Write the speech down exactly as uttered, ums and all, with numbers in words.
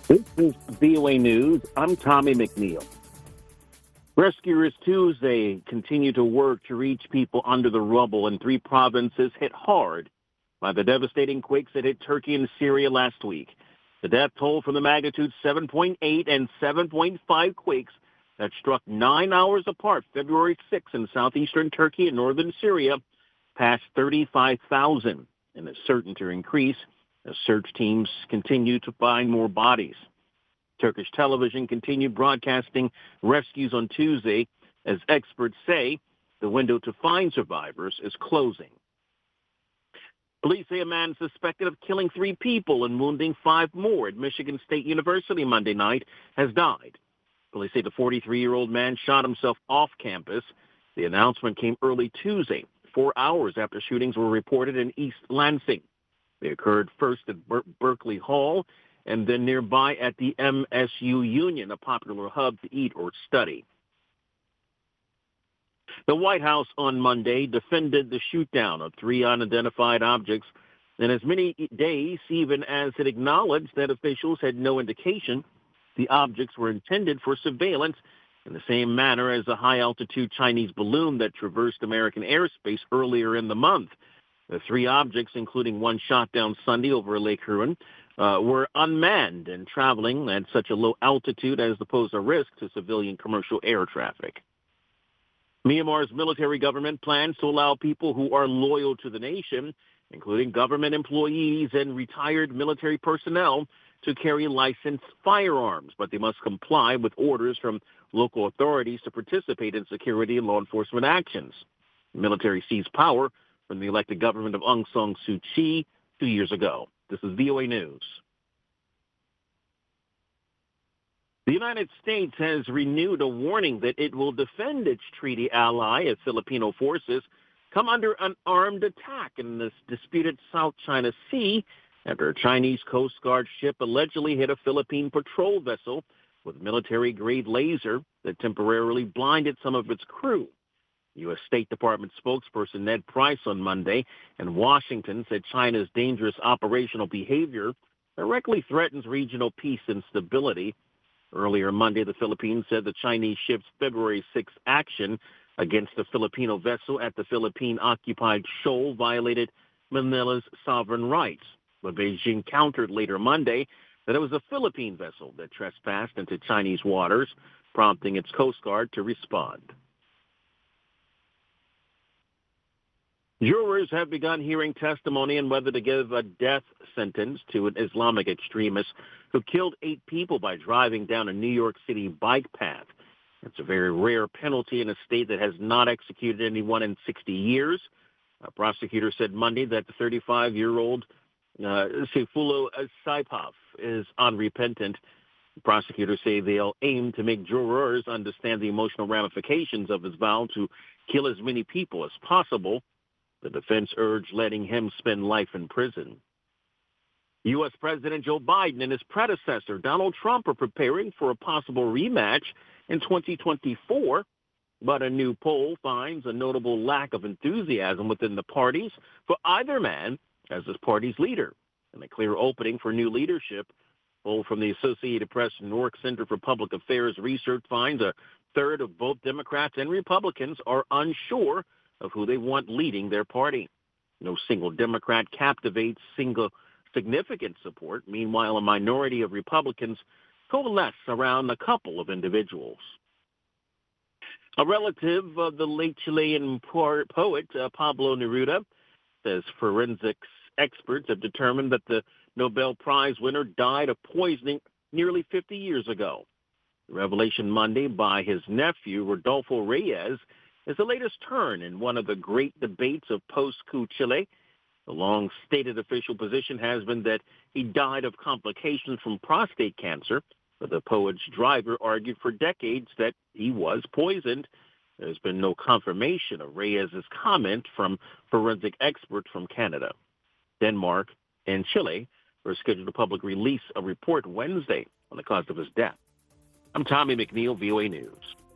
This is V O A News. I'm Tommy McNeil. Rescuers Tuesday continue to work to reach people under the rubble in three provinces hit hard by the devastating quakes that hit Turkey and Syria last week. The death toll from the magnitude seven point eight and seven point five quakes that struck nine hours apart February sixth in southeastern Turkey and northern Syria passed thirty-five thousand and is certain to increase as search teams continue to find more bodies. Turkish television continued broadcasting rescues on Tuesday as experts say the window to find survivors is closing. Police say a man suspected of killing three people and wounding five more at Michigan State University Monday night has died. Police say the forty-three-year-old man shot himself off campus. The announcement came early Tuesday, four hours after shootings were reported in East Lansing. They occurred first at Ber- Berkeley Hall and then nearby at the M S U Union, a popular hub to eat or study. The White House on Monday defended the shootdown of three unidentified objects in as many days, even as it acknowledged that officials had no indication the objects were intended for surveillance in the same manner as a high-altitude Chinese balloon that traversed American airspace earlier in the month. The three objects, including one shot down Sunday over Lake Huron, uh, were unmanned and traveling at such a low altitude as to pose a risk to civilian commercial air traffic. Myanmar's military government plans to allow people who are loyal to the nation, including government employees and retired military personnel, to carry licensed firearms, but they must comply with orders from local authorities to participate in security and law enforcement actions. The military seized power from the elected government of Aung San Suu Kyi two years ago. This is V O A News. The United States has renewed a warning that it will defend its treaty ally if Filipino forces come under an armed attack in this disputed South China Sea after a Chinese Coast Guard ship allegedly hit a Philippine patrol vessel with military-grade laser that temporarily blinded some of its crew. U S State Department spokesperson Ned Price on Monday in Washington said China's dangerous operational behavior directly threatens regional peace and stability. Earlier Monday, the Philippines said the Chinese ship's February sixth action against the Filipino vessel at the Philippine-occupied shoal violated Manila's sovereign rights. But Beijing countered later Monday that it was a Philippine vessel that trespassed into Chinese waters, prompting its Coast Guard to respond. Jurors have begun hearing testimony on whether to give a death sentence to an Islamic extremist who killed eight people by driving down a New York City bike path. It's a very rare penalty in a state that has not executed anyone in sixty years. A prosecutor said Monday that the thirty-five-year-old uh, Seyfullo Saipov is unrepentant. Prosecutors say they'll aim to make jurors understand the emotional ramifications of his vow to kill as many people as possible. The defense urged letting him spend life in prison. U S. President Joe Biden and his predecessor, Donald Trump, are preparing for a possible rematch in twenty twenty-four, but a new poll finds a notable lack of enthusiasm within the parties for either man as his party's leader, and a clear opening for new leadership. Poll from the Associated Press New York Center for Public Affairs Research finds a third of both Democrats and Republicans are unsure of who they want leading their party. No single Democrat captivates single significant support. Meanwhile, a minority of Republicans coalesce around a couple of individuals. A relative of the late Chilean poet uh, Pablo Neruda says forensics experts have determined that the Nobel Prize winner died of poisoning nearly fifty years ago. The revelation Monday by his nephew, Rodolfo Reyes, is the latest turn in one of the great debates of post-coup Chile. The long-stated official position has been that he died of complications from prostate cancer, but the poet's driver argued for decades that he was poisoned. There's been no confirmation of Reyes' comment from forensic experts from Canada. Denmark and Chile are scheduled to public release a report Wednesday on the cause of his death. I'm Tommy McNeil, V O A News.